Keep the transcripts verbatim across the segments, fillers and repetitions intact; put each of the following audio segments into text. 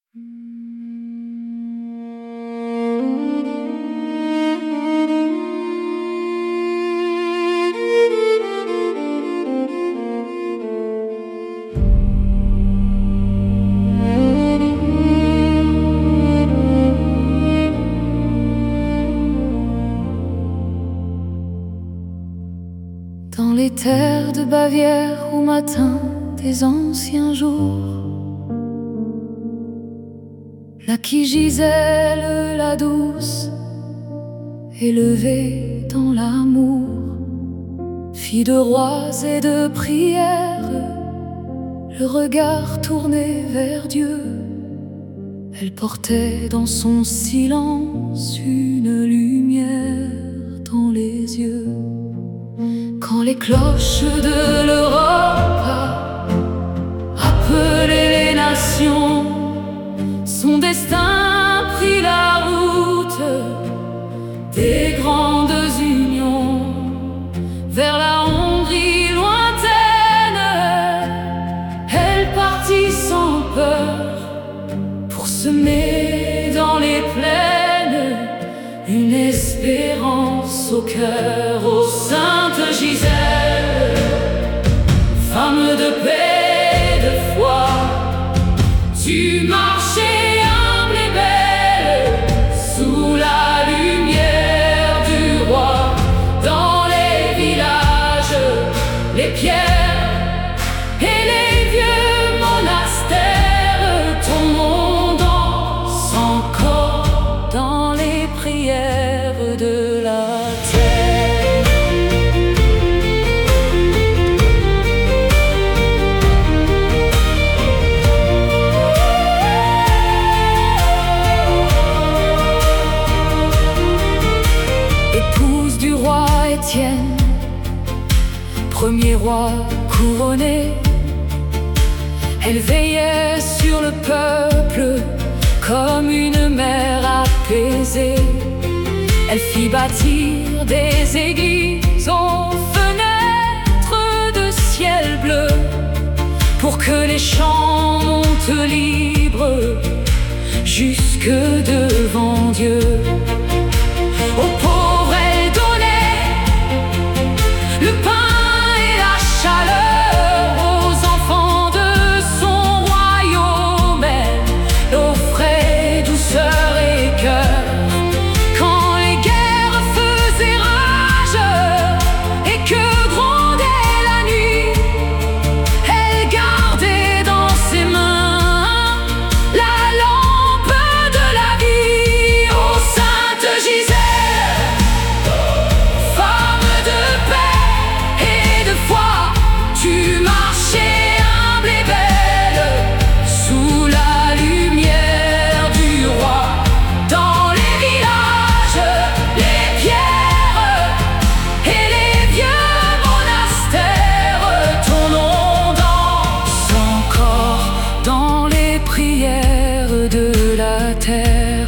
Dans les terres de Bavière au matin des anciens jours, là qui Gisèle la douce, élevée dans l'amour, fille de rois et de prières, le regard tourné vers Dieu, elle portait dans son silence une lumière dans les yeux. Quand les cloches de l'Europe appelaient les nations, son destin prit la route des grandes unions vers la Hongrie lointaine. Elle partit sans peur pour semer dans les plaines une espérance au cœur. Ô sainte Gisèle, femme de paix et de foi, tu marchais humble et belle sous la lumière du roi. Dans les villages, les pierres et les vieux monastères, ton nom danse encore dans les prières de la terre. Épouse du roi Étienne, premier roi couronné, elle veillait sur le peuple comme une mère apaisée. Elle fit bâtir des églises aux fenêtres de ciel bleu pour que les chants montent libres jusque devant Dieu. Aux pauvres elle donnait le pain et la chaleur, aux enfants de son royaume elle offrait douceur et cœur. Quand les guerres faisaient rage et que grondait la nuit, elle gardait dans ses mains la lampe de la vie. Ô sainte Gisèle, femme de paix et de foi, tu marchais humble et belle sous la lumière du roi. Dans les villages, les pierres et les vieux monastères, ton nom danse encore dans les prières de la terre.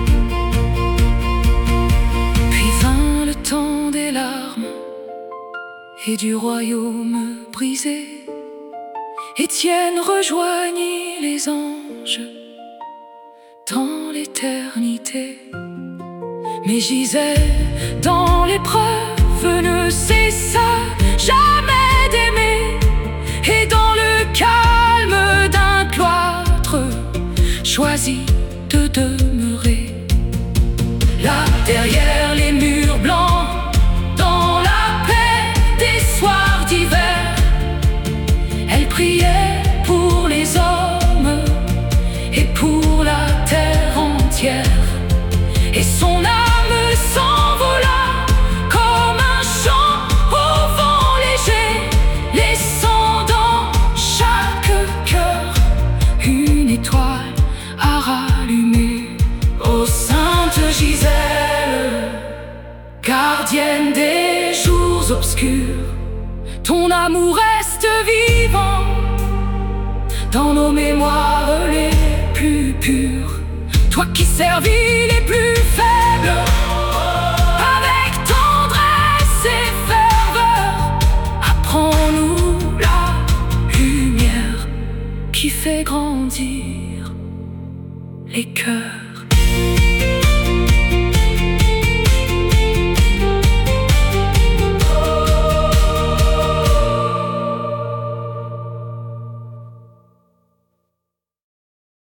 Puis vint le temps des larmes et du royaume brisé. Étienne rejoignit les anges dans l'éternité. Mais Gisèle, dans l'épreuve, ne cessa jamais d'aimer, et dans le calme d'un cloître choisit de demeurer. Là, derrière les murs blancs, dans la paix des soirs d'hiver, elle priait pour les hommes et pour la terre entière. Et son âme s'envola comme un chant au vent léger, laissant dans chaque cœur une étoile à rallumer. Ô sainte Gisèle, gardienne des jours obscurs, ton amour reste vivant dans nos mémoires les plus pures. Toi qui servis les plus faibles avec tendresse et ferveur, apprends-nous la lumière qui fait grandir les cœurs.